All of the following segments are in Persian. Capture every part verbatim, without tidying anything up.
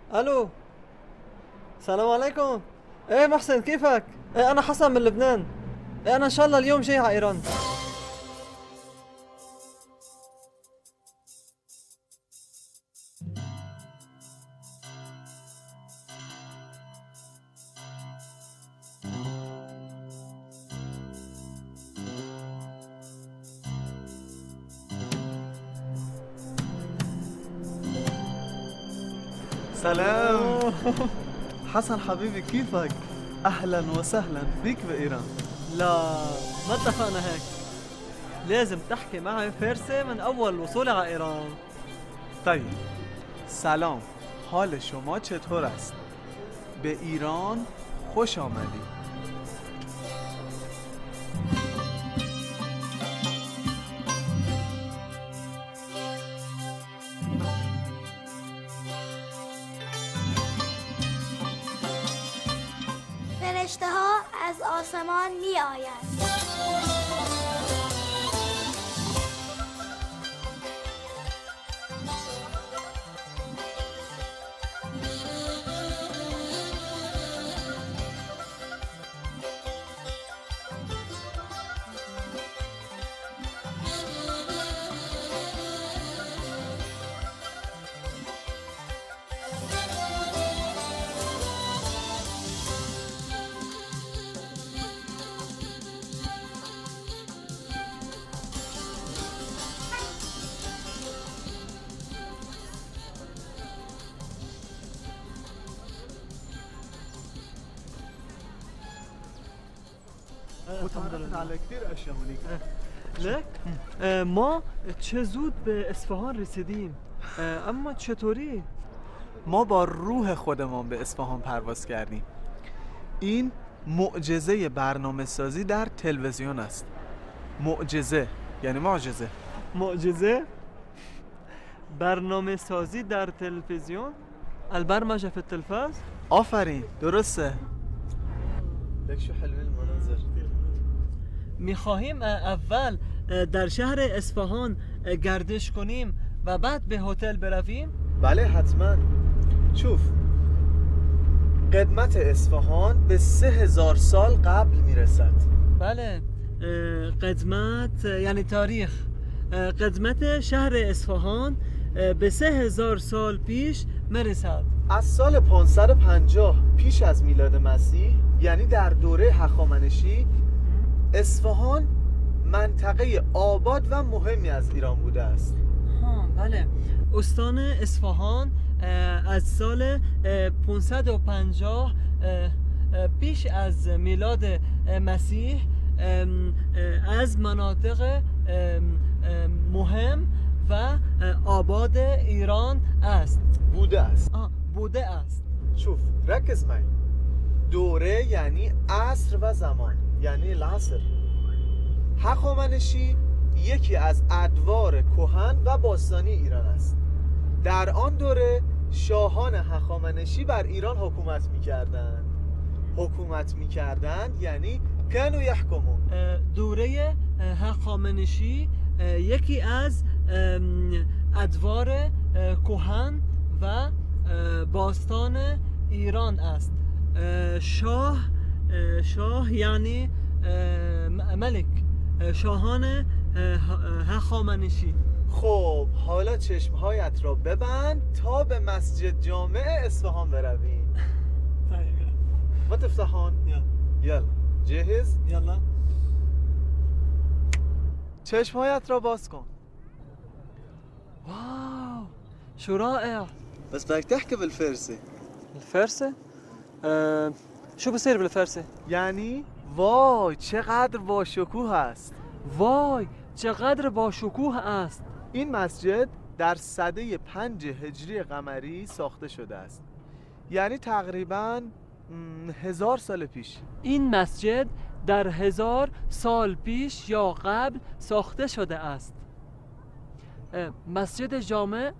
الو، السلام عليكم. ايه محسن، كيفك؟ ايه انا حسن من لبنان. ايه انا ان شاء الله اليوم جاي على ايران. سلام. حسن حبيبي، كيفك؟ أهلا وسهلا فيك بإيران. لا، ما اتفقنا هيك. لازم تحكي معي فارسي من اول وصولي على ايران. طيب، سلام، حال شما چطور است؟ به ایران خوش آمدی. فرشته ها از آسمان می آیند. متعرفت على كثير أشياء هونيك. لك؟ اه ما چه زود به اصفهان رسیدیم. اه اما چطوری؟ ما با روح خودمان به اصفهان پرواز کردیم. این معجزه برنامه سازی در تلویزیون است. معجزه یعنی معجزه. معجزه؟ برنامه سازی در تلویزیون؟ البرمجه في التلفاز؟ آفرین، درسته. لك شو حلوين المناظر. میخواهیم اول در شهر اصفهان گردش کنیم و بعد به هتل برویم؟ بله حتما. شوف، قدمت اصفهان به سه هزار سال قبل میرسد. بله، قدمت یعنی تاریخ. قدمت شهر اصفهان به سه هزار سال پیش میرسد. از سال پانصد و پنجاه پیش از میلاد مسیح، یعنی در دوره هخامنشی، اصفهان منطقه آباد و مهمی از ایران بوده است. ها بله، استان اصفهان از سال پانصد و پنجاه پیش از میلاد مسیح از مناطق مهم و آباد ایران است. بوده است. آه بوده است. شوف، ركز معي. دوره یعنی عصر و زمان، یعنی العصر. هخامنشی یکی از ادوار کهن و باستانی ایران است. در آن دوره شاهان هخامنشی بر ایران حکومت می‌کردند. حکومت می‌کردند یعنی كانوا يحكمون. دوره هخامنشی یکی از ادوار کهن و باستان ایران است. شاه شاه یعنی ملک، شاهان هخامنشی. خب حالا چشمهایت را ببند تا به مسجد جامع اصفهان برویم. ما تفتحون؟ يلا جاهز؟ يلا. چشمهایت را باز کن. واو شو رائع. بس بدك تحكي بالفارسي. الفارسي؟ أه شو بصير بالفارسي؟ یعنی وای چقدر با شکوه است. وای چقدر با شکوه است. این مسجد در سده پنج هجری قمری ساخته شده است، یعنی تقریباً هزار سال پیش. این مسجد در هزار سال پیش یا قبل ساخته شده است. مسجد جامع؟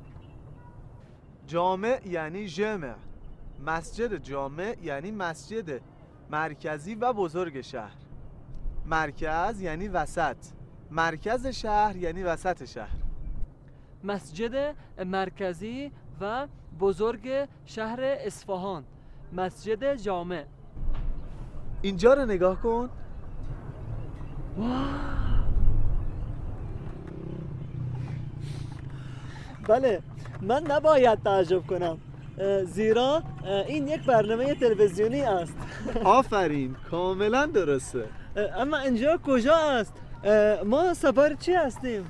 جامع یعنی جامع. مسجد جامع یعنی مسجد مرکزی و بزرگ شهر. مرکز یعنی وسط، مرکز شهر یعنی وسط شهر. مسجد مرکزی و بزرگ شهر اصفهان، مسجد جامع. اینجا رو نگاه کن. بله، من نباید تعجب کنم، زیرا این یک برنامه تلویزیونی است. آفرین، کاملا درسته. اما اینجا کجا است؟ ما سوار چی هستیم؟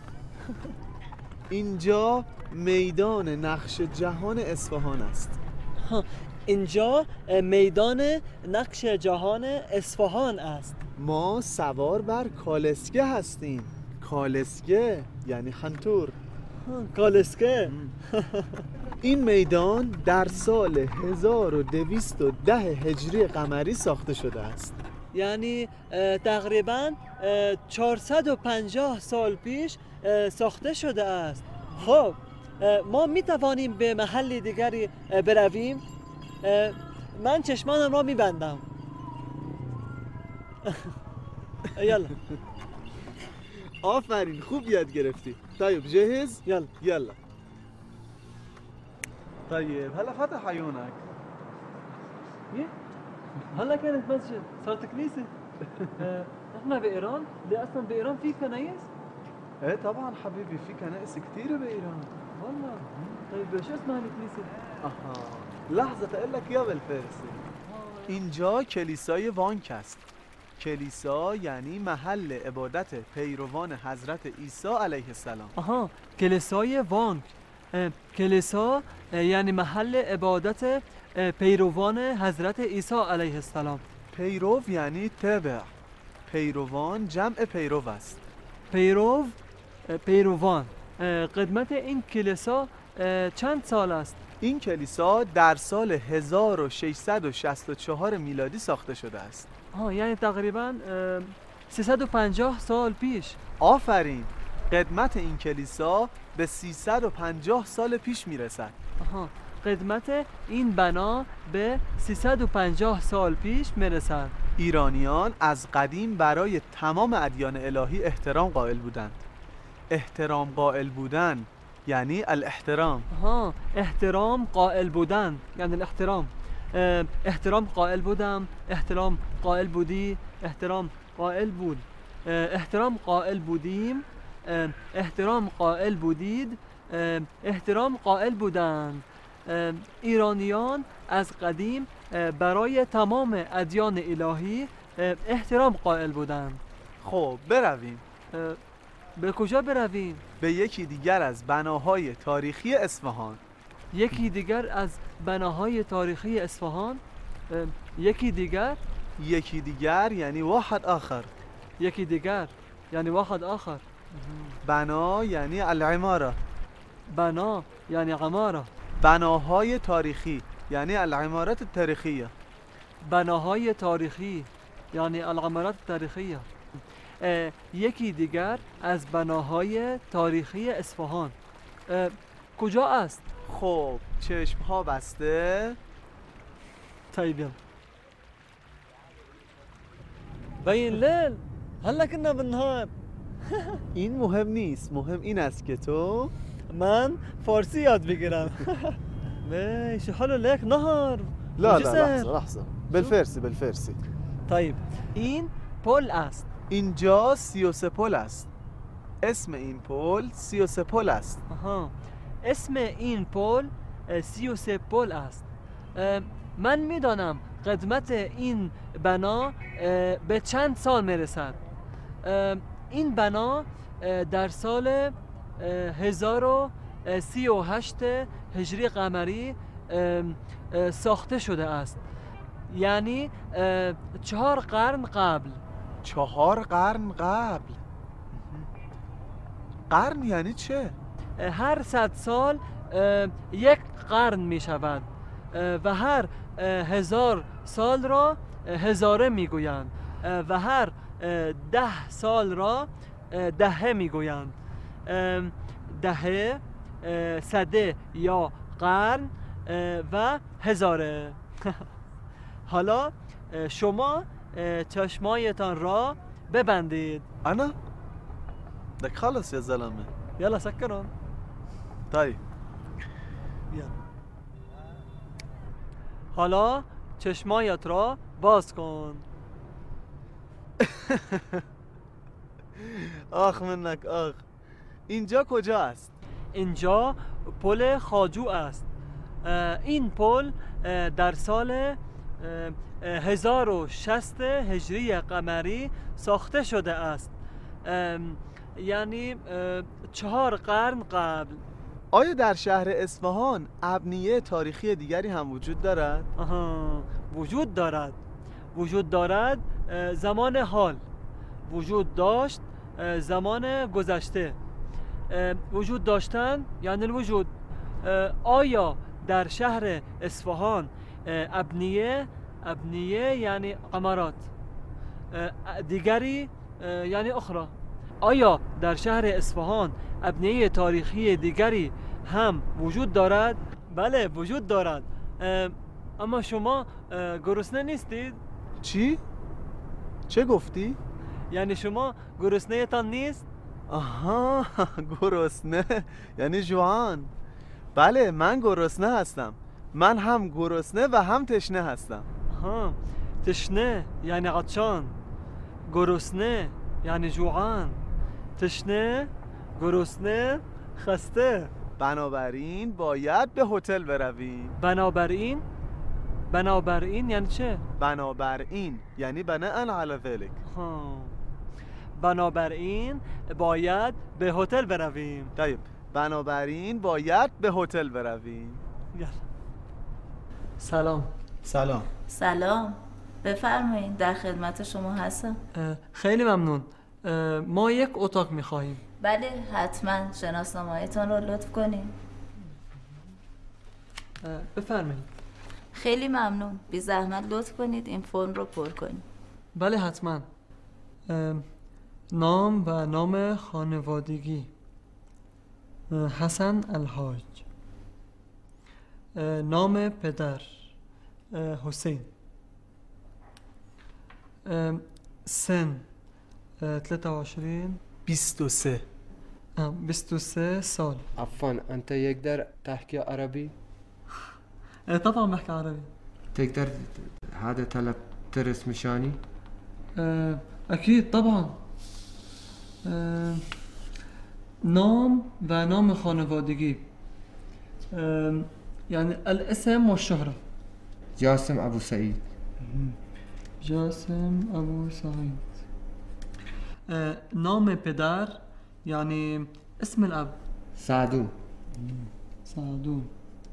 اینجا میدان نقش جهان اصفهان است. اینجا میدان نقش جهان اصفهان است. ما سوار بر کالسکه هستیم. کالسکه یعنی خنتور. کالسکه. این میدان در سال هزار و دویست و ده هجری قمری ساخته شده است. یعنی تقریباً چهارصد و پنجاه سال پیش ساخته شده است. خب ما می توانیم به محل دیگری برویم؟ من چشمانم را می بندم. یلا. آفرین، خوب یاد گرفتی. طيب جاهز؟ يلا يلا. طيب هلا فتح عيونك. هلا كانت مسجد، صارت كنيسة. احنا بإيران؟ ليه أصلا بإيران في كنايس؟ ايه طبعا حبيبي، في كنائس كتيرة بإيران. والله. طيب شو اسمها الكنيسة؟ آها لحظة اقول لك يا بالفارسي. اینجا کلیسای وانک است. کلیسا یعنی محل عبادت پیروان حضرت عیسی علیه السلام. آها، کلیسای وانک. کلیسا یعنی محل عبادت پیروان حضرت عیسی علیه السلام. پیرو یعنی تبع. پیروان جمع پیرو است. پیرو، پیروان. قدمت این کلیسا چند سال است؟ این کلیسا در سال هزار و ششصد و شصت و چهار میلادی ساخته شده است. آه یعنی تقریباً سیصد و پنجاه سال پیش. آفرین، قدمت این کلیسا به سیصد و پنجاه سال پیش میرسد. آها، قدمت این بنا به سیصد و پنجاه سال پیش میرسد. ایرانیان از قدیم برای تمام ادیان الهی احترام قائل بودند. احترام قائل بودن یعنی الاحترام. ها، احترام قائل بودن یعنی الاحترام. احترام قائل بودم، احترام قائل بودی، احترام قائل بود، احترام قائل بودیم، احترام قائل بودید، احترام قائل بودند. ایرانیان از قدیم برای تمام ادیان الهی احترام قائل بودند. خب برویم. به کجا برویم؟ به یکی دیگر از بناهای تاریخی اصفهان. یکی دیگر از بناهای تاریخی اصفهان؟ یکی دیگر؟ یکی دیگر یعنی واحد آخر. یکی دیگر یعنی واحد آخر. بنا یعنی العماره. بنا یعنی عماره. بناهای تاریخی یعنی العمارات التاریخیه. بناهای تاریخی یعنی العمارات التاریخیه. یکی دیگر از بناهای تاریخی اصفهان کجا است؟ خب چشم ها بسته. طيب بين الليل هلا كنا بالنهار. این مهم نیست، مهم این است که تو من فارسی یاد بگیرم. ماشي حلو ليك نهر. لا لا لحظه لحظه بالفارسی بالفارسی. طيب این پل است. اینجا سی و سه پل است. اسم این پل سی و سه پل است. آها، اسم این پل سی و سه پل است. من میدانم قدمت این بنا به چند سال میرسد. این بنا در سال هزار و سی و هشت هجری قمری ساخته شده است. یعنی چهار قرن قبل. چهار قرن قبل. قرن یعنی چه؟ هر صد سال یک قرن می شود و هر هزار سال را هزاره می گویند و هر ده سال را دهه می گویند. دهه، صده یا قرن و هزاره. حالا شما چشمایتان را ببندید. انا؟ دك خلص يا زلمه. يلا سكرهم. طيب يلا. حالا چشمایت را باز کن. آخ منک آخ. اینجا کجا است؟ اینجا پل خواجو است. این پل در سال هزار و شصت هجری قمری ساخته شده است، یعنی چهار قرن قبل. آیا در شهر اصفهان ابنیه تاریخی دیگری هم وجود دارد؟ آها، وجود دارد. وجود دارد زمان حال، وجود داشت زمان گذشته. وجود داشتن یعنی الوجود. آیا در شهر اصفهان ابنیه ابنیه یعنی قمرات دیگری یعنی اخرى، آیا در شهر اصفهان ابنیه تاریخی دیگری هم وجود دارد؟ بله وجود دارد. اما شما گرسنه نیستید؟ چی؟ چه گفتی؟ یعنی شما گرسنه تان نیست؟ آها، گرسنه یعنی جوان. بله من گرسنه هستم. من هم گرسنه و هم تشنه هستم. ها، تشنه یعنی عطشان، گرسنه یعنی جوعان، تشنه، گرسنه، خسته. بنابراین باید به هتل برویم. بنابراین بنابراین یعنی چه؟ بنابراین یعنی بناء علی ذلک. ها، بنابراین باید به هتل برویم. طيب بنابراین باید به هتل برویم. یلا. سلام. سلام. سلام، بفرمایید، در خدمت شما هستم. خیلی ممنون. ما یک اتاق می‌خواهیم. بله حتما، شناسنامه‌هایتان رو لطف کنید. بفرمایید. خیلی ممنون، بی زحمت لطف کنید این فرم رو پر کنید. بله حتما. نام و نام خانوادگی: حسن الحاج. نام پدر: حسین. سن: ثلاثة وعشرين. بیست و سه. بیست و سه سال. عفوا أنت يقدر تحكي عربي؟ طبعا بحكي عربي. تقدر هذا طلب ترس مشاني؟ أكيد طبعا. نام و نام خانوادگی، يعني الاسم والشهرة. جاسم أبو سعيد. جاسم أبو سعيد. نام پدر يعني اسم الأب. سعدون. سعدون.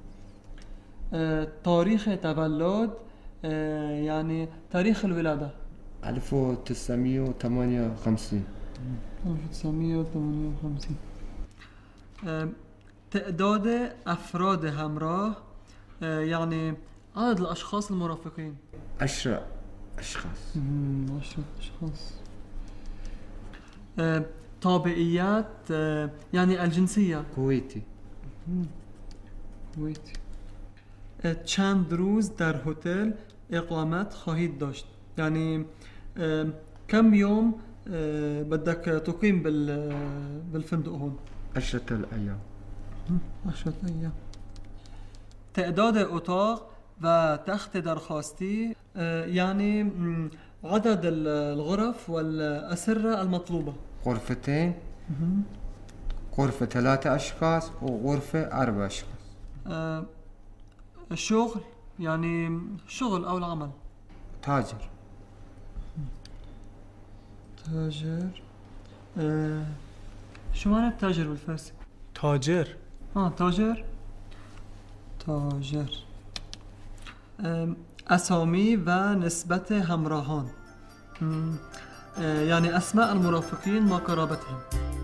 تاريخ تولد يعني تاريخ الولادة. ألف وتسعمية وثمانية وخمسين. ألف وتسعمية وثمانية وخمسين. تعداد أفراد همراه يعني عدد الأشخاص المرافقين. عشرة أشخاص. عشرة أشخاص. تابعيات يعني الجنسية. كويتي. كويتي. چند روز در هتل اقامت خواهید داشت، يعني كم يوم بدك تقيم بالفندق هون؟ عشرة الأيام. عشرة أيام. تعداد اتاق و تخت درخواستی يعني عدد الغرف والأسرة المطلوبة. غرفتين. غرفة ثلاثة أشخاص وغرفة أربع أشخاص. أه الشغل يعني شغل أو العمل. تاجر. تاجر. أه شو معنى تاجر بالفارسي؟ تاجر. آه تاجر. تاجر. أه أسامي و نسبة همراهان، أه يعني أسماء المرافقين مع قرابتهم.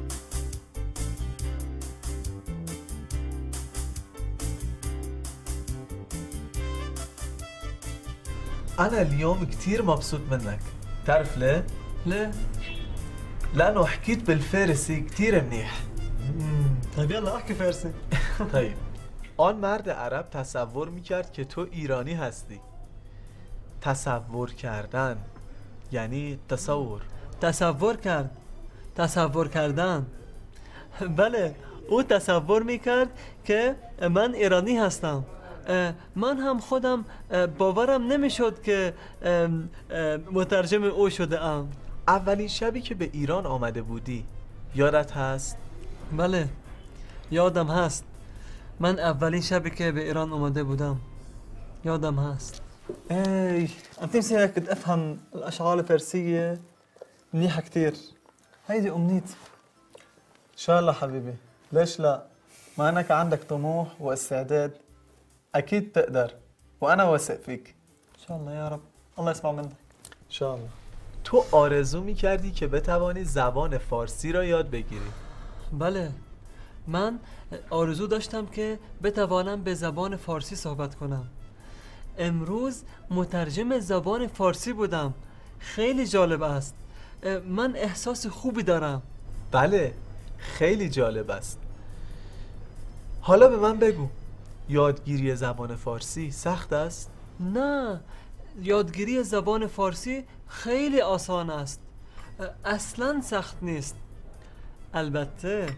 أنا اليوم كتير مبسوط منك، تعرف ليه؟ ليه؟ لأنه حكيت بالفارسي كتير منيح. طيب يلا احكي فارسي. طيب آن مرد عرب تصور میکرد که تو ایرانی هستی. تصور کردن یعنی تصور. تصور کرد، تصور کردن. بله او تصور میکرد که من ایرانی هستم. من هم خودم باورم نمیشد که مترجم او شده ام. اولین شبی که به ایران آمده بودی یادت هست؟ بله یادم هست. من اولین شبی که به ایران آمده بودم يادم هست. اي انت هيك كنت افهم الاشعار الفارسيه منيحه كتير. هيدي امنيتي. ان شاء الله حبيبي، ليش لا؟ ما انك عندك طموح واستعداد اكيد تقدر، وانا واثق فيك. ان شاء الله يا رب. الله يسمع منك. ان شاء الله. تو آرزو می‌کردی که بتوانی زبان فارسی را یاد بگیری؟ بله، من آرزو داشتم که بتوانم به زبان فارسی صحبت کنم. امروز مترجم زبان فارسی بودم. خیلی جالب است. من احساس خوبی دارم. بله، خیلی جالب است. حالا به من بگو، یادگیری زبان فارسی سخت است؟ نه، یادگیری زبان فارسی خیلی آسان است. اصلاً سخت نیست. البته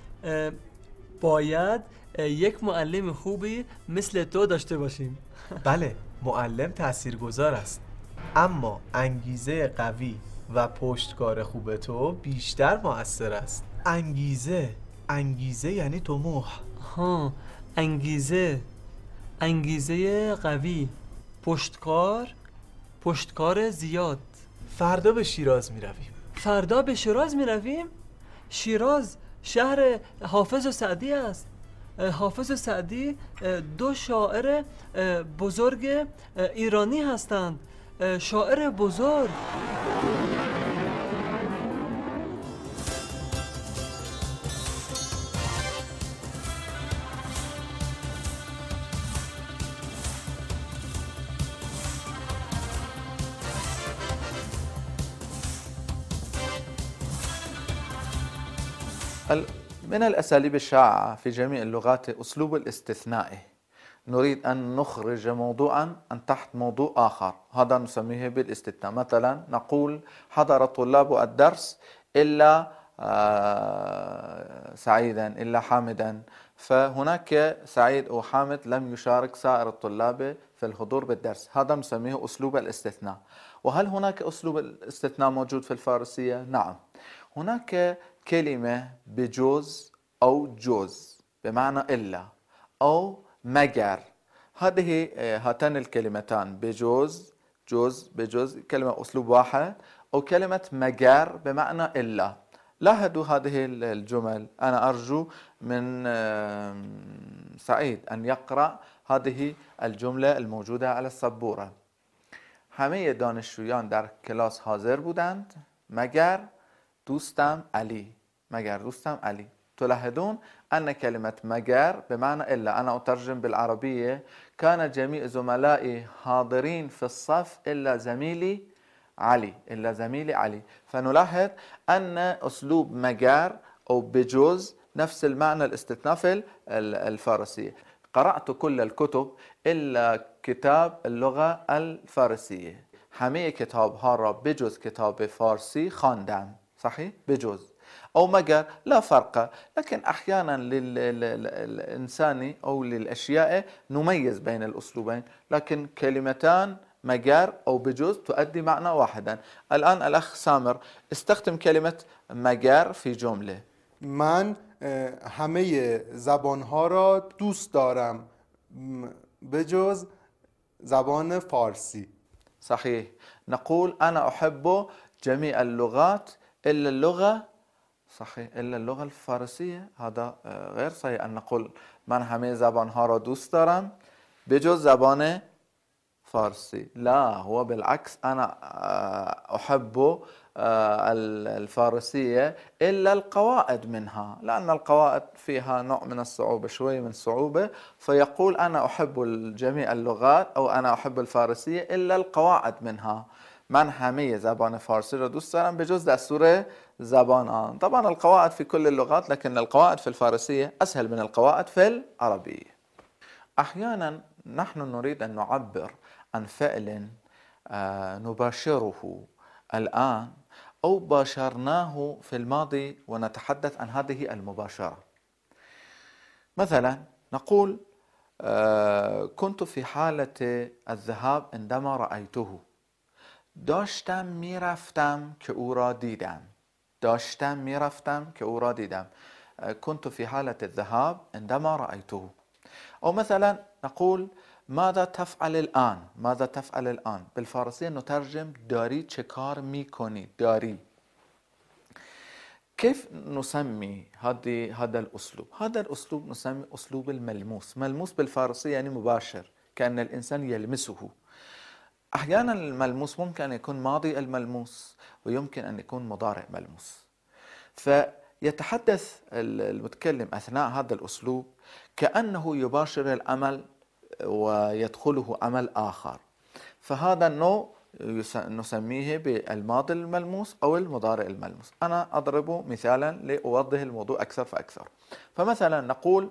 باید یک معلم خوبی مثل تو داشته باشیم. بله، معلم تاثیرگذار است، اما انگیزه قوی و پشتکار خوب تو بیشتر مؤثر است. انگیزه انگیزه یعنی طموح. ها، انگیزه انگیزه قوی، پشتکار پشتکار زیاد. فردا به شیراز می رویم. فردا به شیراز می رویم؟ شیراز شهر حافظ و سعدی است. حافظ و سعدی دو شاعر بزرگ ایرانی هستند. شاعر بزرگ. من الأساليب الشائعة في جميع اللغات أسلوب الاستثناء. نريد أن نخرج موضوعا عن تحت موضوع آخر، هذا نسميه بالاستثناء. مثلا نقول حضر الطلاب الدرس إلا سعيدا إلا حامدا، فهناك سعيد أو حامد لم يشارك سائر الطلاب في الحضور بالدرس، هذا نسميه أسلوب الاستثناء. وهل هناك أسلوب الاستثناء موجود في الفارسية؟ نعم، هناك كلمة بجوز أو جوز بمعنى إلا أو مگر. هذه هاتان الكلمتان بجوز جوز بجوز كلمة أسلوب واحد، أو كلمة مگر بمعنى إلا. لاحظوا هذه الجمل. أنا أرجو من سعيد أن يقرأ هذه الجملة الموجودة على السبورة. همه دانشجویان در کلاس حاضر بودند مگر دوستم علی. مگر دوستم علی. تلاحظون أن كلمة مگر بمعنى إلا. أنا أترجم بالعربية: كان جميع زملائي حاضرين في الصف إلا زميلي علي. إلا زميلي علي. فنلاحظ أن أسلوب مگر أو بجوز نفس المعنى الاستثناء في الفارسية. قرأت كل الكتب إلا كتاب اللغة الفارسية. همه کتاب ها را بجز کتاب فارسی خواندم. صحيح؟ بجز أو مگر لا فرق، لكن أحيانا للإنسان أو للأشياء نميز بين الأسلوبين، لكن كلمتان مگر أو بجز تؤدي معنى واحدا. الآن الأخ سامر استخدم كلمة مگر في جملة. من همه زبانها را دوست دارم بجز زبان فارسی. صحيح. نقول أنا أحب جميع اللغات إلا اللغة صحيح إلا اللغة الفارسية. هذا غير صحيح أن نقول من همه زبانها را دوست دارم بجز زبان فارسي. لا، هو بالعكس، أنا أحب الفارسية إلا القواعد منها، لأن القواعد فيها نوع من الصعوبة، شوي من صعوبة، فيقول أنا أحب جميع اللغات أو أنا أحب الفارسية إلا القواعد منها. من همه زبان فارسی را دوست دارم بجز دستور زبان آن. طبعا القواعد في كل اللغات، لكن القواعد في الفارسية أسهل من القواعد في العربية. أحيانا نحن نريد أن نعبر عن فعل نباشره الآن أو باشرناه في الماضي ونتحدث عن هذه المباشرة. مثلا نقول كنت في حالة الذهاب عندما رأيته. داشتم میرفتم که او را دیدم. داشتم میرفتم که او را دیدم. كنت في حالة الذهاب عندما رأيته. أو مثلا نقول ماذا تفعل الآن؟ ماذا تفعل الآن؟ بالفارسية نترجم داري چه کار میکنی؟ داري. كيف نسمي هذه هذا الأسلوب؟ هذا الأسلوب نسمي أسلوب الملموس. ملموس بالفارسية يعني مباشر، كأن الإنسان يلمسه. أحيانا الملموس ممكن أن يكون ماضي الملموس، ويمكن أن يكون مضارع ملموس. فيتحدث المتكلم أثناء هذا الأسلوب كأنه يباشر العمل ويدخله عمل آخر. فهذا النوع نسميه بالماضي الملموس أو المضارع الملموس. أنا أضرب مثالا لأوضح الموضوع أكثر فأكثر. فمثلا نقول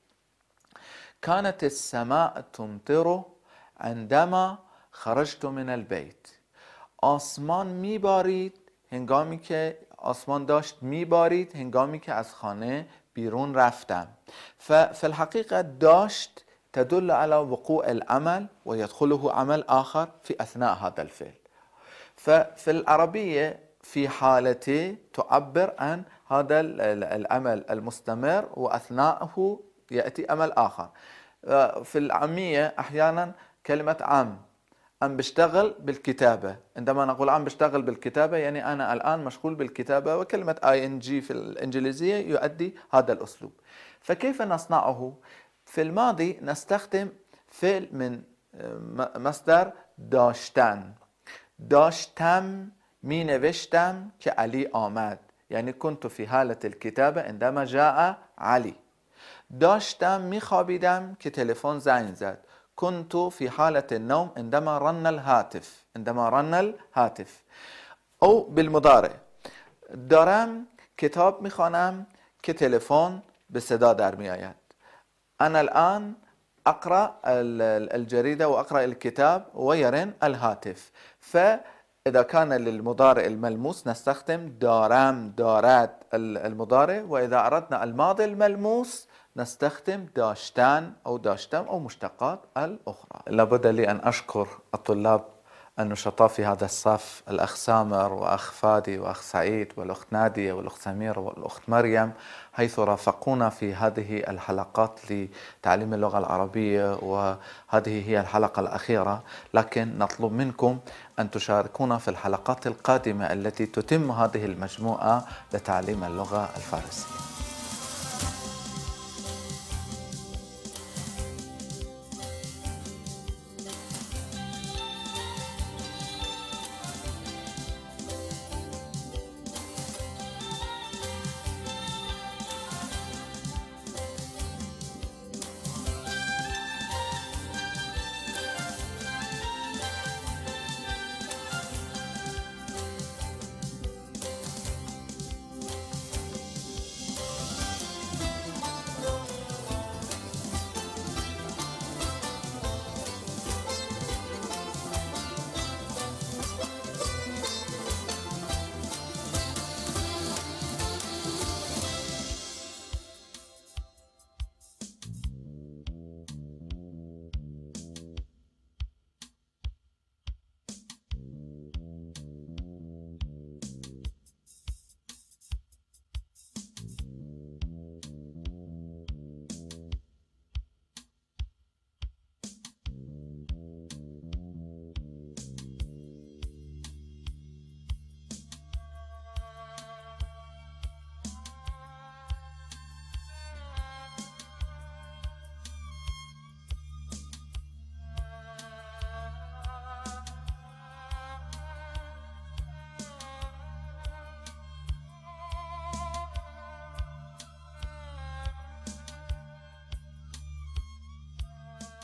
كانت السماء تمطر عندما خرجت من البيت. آسمان میبارید هنگامی که آسمان داشت میبارید هنگامی که از خانه بیرون رفتم. ففي الحقيقة داشت تدل على وقوع العمل ويدخله عمل آخر في أثناء هذا الفعل. ففي العربية في حالته تعبر عن هذا العمل المستمر وأثناءه يأتي عمل آخر. في العامية أحيانا كلمة عم عم بشتغل بالكتابة. عندما نقول عم بشتغل بالكتابة يعني أنا الآن مشغول بالكتابة، وكلمة ing في الإنجليزية يؤدي هذا الأسلوب. فكيف نصنعه؟ في الماضي نستخدم فعل من مصدر داشتن. داشتم می نوشتم که علی آمد، يعني كنت في حالة الكتابة عندما جاء علي. داشتم می خوابیدم که تلفن زنگ زد. كنت في حالة النوم عندما رن الهاتف. عندما رن الهاتف. أو بالمضارع دارم کتاب میخوانم که تلفن به صدا در می آید. أنا الآن أقرأ الجريدة وأقرأ الكتاب ويرن الهاتف. فإذا كان للمضارع الملموس نستخدم دارم دارد المضارع، وإذا أردنا الماضي الملموس نستخدم داشتن أو داشتم أو مشتقات الأخرى. لابد لي أن أشكر الطلاب النشطاء في هذا الصف، الأخ سامر وأخ فادي وأخ سعيد والأخت نادية والأخت سميرة والأخت مريم، حيث رافقونا في هذه الحلقات لتعليم اللغة العربية، وهذه هي الحلقة الأخيرة. لكن نطلب منكم أن تشاركونا في الحلقات القادمة التي تتم هذه المجموعة لتعليم اللغة الفارسية.